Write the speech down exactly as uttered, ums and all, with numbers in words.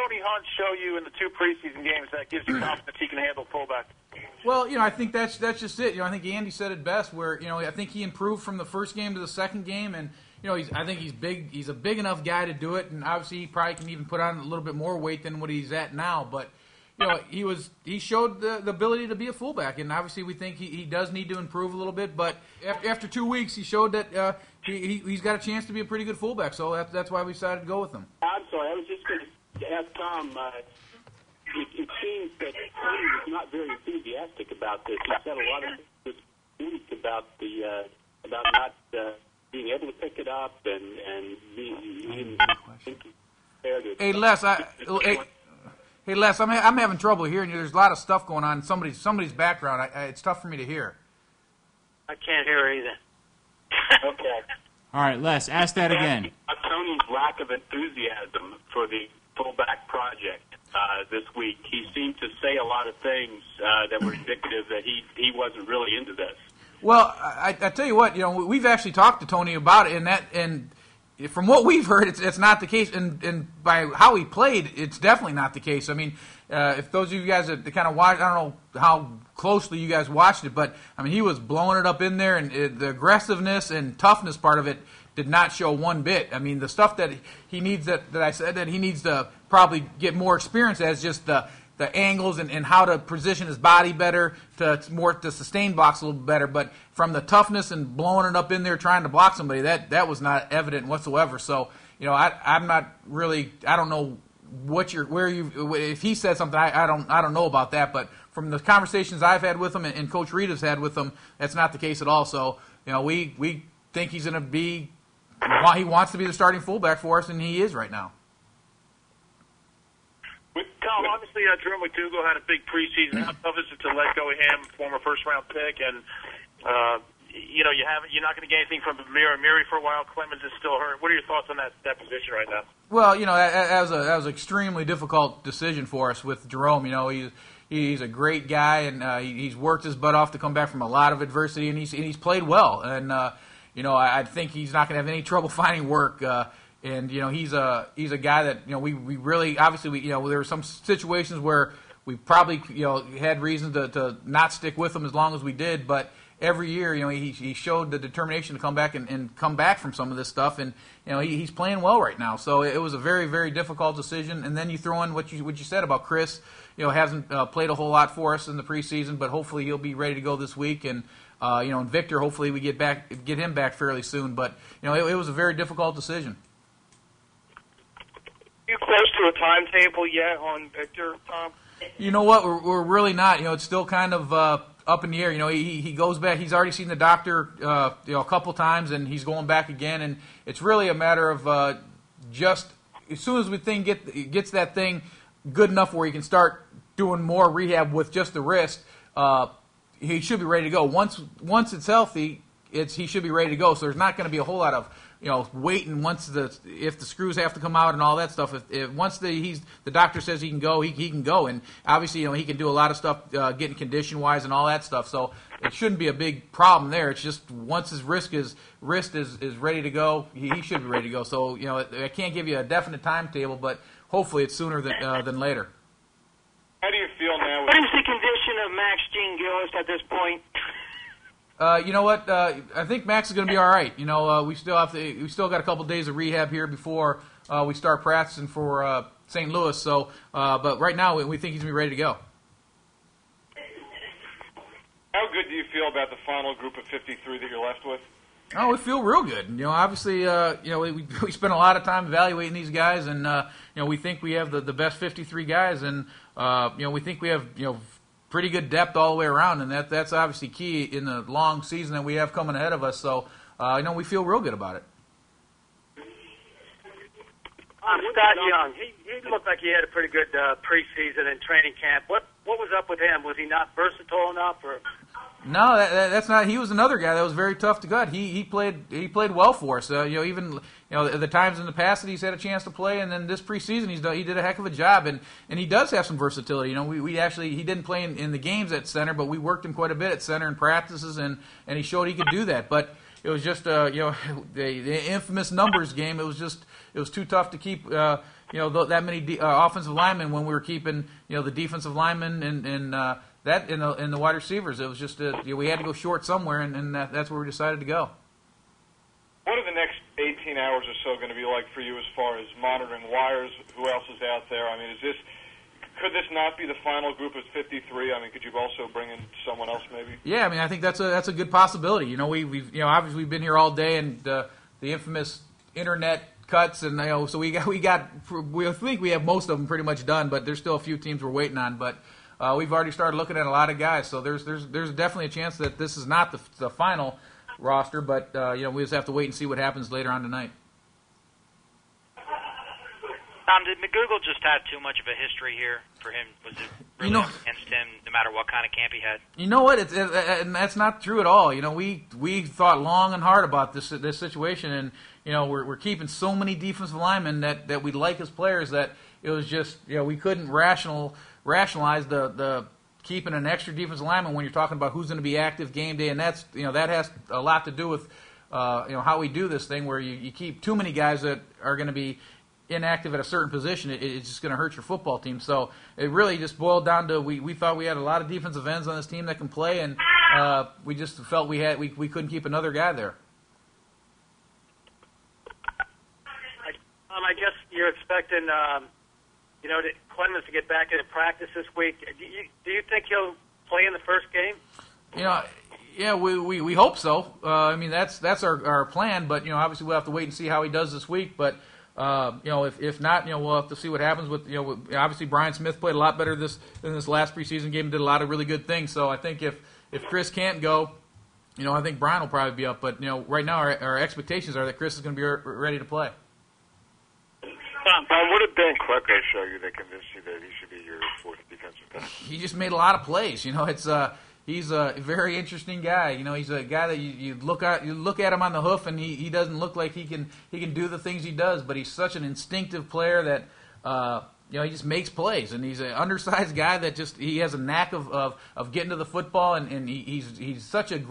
Tony Hunt show you in the two preseason games that gives you confidence he can handle fullback? Well, you know, I think that's that's just it. You know, I think Andy said it best. Where you know, I think he improved from the first game to the second game, and you know, he's I think he's big. He's a big enough guy to do it, and obviously he probably can even put on a little bit more weight than what he's at now. But you know, he was he showed the, the ability to be a fullback, and obviously we think he, he does need to improve a little bit. But after, after two weeks, he showed that uh, he, he he's got a chance to be a pretty good fullback. So that's that's why we decided to go with him. I'm sorry, I was just going to ask Tom. Uh, it, it seems that Tony was not very enthusiastic about this. He said a lot of things this week about the uh, about not uh, being able to pick it up and and being. Hey Les, I. Hey, Hey Les, I'm ha- I'm having trouble hearing you. There's a lot of stuff going on in somebody's somebody's background. I, I, it's tough for me to hear. I can't hear either. Okay. All right, Les, ask that again. Tony's lack of enthusiasm for the fullback project uh, this week. He seemed to say a lot of things uh, that were indicative that he, he wasn't really into this. Well, I, I tell you what, you know, we've actually talked to Tony about it, and that and. From what we've heard, it's it's not the case, and, and by how he played, it's definitely not the case. I mean, uh, if those of you guys that kind of watched, I don't know how closely you guys watched it, but I mean, he was blowing it up in there, and it, the aggressiveness and toughness part of it did not show one bit. I mean, the stuff that he needs that, that I said that he needs to probably get more experience as just the the angles and, and how to position his body better to more to sustain blocks a little better. But from the toughness and blowing it up in there trying to block somebody, that, that was not evident whatsoever. So, you know, I, I'm not really, I don't know what you're, where you, if he said something, I, I don't, I don't know about that. But from the conversations I've had with him and, and Coach Reed has had with him, that's not the case at all. So, you know, we, we think he's going to be, he wants to be the starting fullback for us, and he is right now. Tom, obviously, uh, Jerome McDougal had a big preseason. How tough is it to let go of him, former first-round pick, and uh, you know you haven't, you're not going to get anything from Amir Amiri for a while. Clemens is still hurt. What are your thoughts on that that position right now? Well, you know, that, that was a that was an extremely difficult decision for us with Jerome. You know, he's he's a great guy, and uh, he, he's worked his butt off to come back from a lot of adversity, and he's and he's played well. And uh, you know, I, I think he's not going to have any trouble finding work. Uh, And you know he's a he's a guy that you know we, we really obviously we you know there were some situations where we probably you know had reason to, to not stick with him as long as we did, but every year you know he he showed the determination to come back and, and come back from some of this stuff, and you know he, he's playing well right now. So it was a very very difficult decision. And then you throw in what you what you said about Chris, you know hasn't uh, played a whole lot for us in the preseason, but hopefully he'll be ready to go this week. And uh, you know and Victor, hopefully we get back get him back fairly soon. But you know it, it was a very difficult decision. Are you close to a timetable yet on Victor, Tom? You know what? We're, we're really not. You know, it's still kind of uh, up in the air. You know, he he goes back. He's already seen the doctor, uh, you know, a couple times, and he's going back again. And it's really a matter of uh, just as soon as we think get gets that thing good enough where he can start doing more rehab with just the wrist, uh, he should be ready to go. Once once it's healthy, it's he should be ready to go. So there's not going to be a whole lot of you know, waiting once the if the screws have to come out and all that stuff. If, if once the he's the doctor says he can go, he he can go, and obviously you know he can do a lot of stuff, uh, getting condition wise and all that stuff. So it shouldn't be a big problem there. It's just once his wrist is wrist is, is ready to go, he, he should be ready to go. So you know I can't give you a definite timetable, but hopefully it's sooner than uh, than later. How do you feel now? What is the condition of Max Jean Gillis at this point? Uh, you know what? Uh, I think Max is going to be all right. You know, uh, we still have to. We still got a couple days of rehab here before uh, we start practicing for uh, Saint Louis. So, uh, but right now we, we think he's going to be ready to go. How good do you feel about the final group of fifty-three that you're left with? Oh, we feel real good. You know, obviously, uh, you know, we we spent a lot of time evaluating these guys, and uh, you know, we think we have the, the best fifty-three guys, and uh, you know, we think we have you know. pretty good depth all the way around, and that that's obviously key in the long season that we have coming ahead of us. So, uh, you know, we feel real good about it. Uh, Scott Young, he, he looked like he had a pretty good uh, preseason and training camp. What what was up with him? Was he not versatile enough, or? No, that, that, that's not. He was another guy that was very tough to gut. He he played he played well for us. Uh, you know, even you know the, the times in the past that he's had a chance to play, and then this preseason he's done, he did a heck of a job, and, and he does have some versatility. You know, we, we actually he didn't play in, in the games at center, but we worked him quite a bit at center in practices, and, and he showed he could do that. But it was just uh, you know the, the infamous numbers game. It was just it was too tough to keep uh, you know th- that many de- uh, offensive linemen when we were keeping you know the defensive linemen and and uh, that in the in the wide receivers. It was just a, you know, we had to go short somewhere, and, and that, that's where we decided to go. What are the next eighteen hours or so going to be like for you as far as monitoring wires? Who else is out there? I mean, is this could this not be the final group of fifty-three? I mean, could you also bring in someone else maybe? Yeah, I mean, I think that's a that's a good possibility. You know, we we've you know obviously we've been here all day, and uh, the infamous internet cuts, and you know, so we got we got we think we have most of them pretty much done, but there's still a few teams we're waiting on. But uh, we've already started looking at a lot of guys, so there's there's there's definitely a chance that this is not the, the final roster, but uh, you know, we just have to wait and see what happens later on tonight. Tom, did McGougall just have too much of a history here for him? Was it really You know- against him, no matter what kind of camp he had? You know what? It's, it, and that's not true at all. You know, we we thought long and hard about this this situation, and you know, we're we're keeping so many defensive linemen that, that we like as players that it was just you know we couldn't rational rationalize the the keeping an extra defensive lineman when you're talking about who's going to be active game day, and that's you know that has a lot to do with uh, you know how we do this thing where you, you keep too many guys that are going to be inactive at a certain position. It, it's just going to hurt your football team. So it really just boiled down to we, we thought we had a lot of defensive ends on this team that can play, and uh, we just felt we had we, we couldn't keep another guy there. Um, I guess you're expecting, um, you know, to- Clemens to get back into practice this week. Do you, do you think he'll play in the first game? You know, yeah, we we, we hope so. Uh, I mean, that's that's our, our plan. But you know, obviously we'll have to wait and see how he does this week. But uh, you know, if if not, you know, we'll have to see what happens with you know. With, obviously, Brian Smith played a lot better this than this last preseason game. Did a lot of really good things. So I think if if Chris can't go, you know, I think Brian will probably be up. But you know, right now our, our expectations are that Chris is going to be re- ready to play. Tom, Tom, what did Ben Klecko show you that convinced you that he should be your fourth defensive back? He just made a lot of plays. You know, it's uh, he's a very interesting guy. You know, he's a guy that you, you look at you look at him on the hoof, and he, he doesn't look like he can he can do the things he does. But he's such an instinctive player that uh, you know he just makes plays, and he's an undersized guy that just he has a knack of of, of getting to the football, and, and he, he's he's such a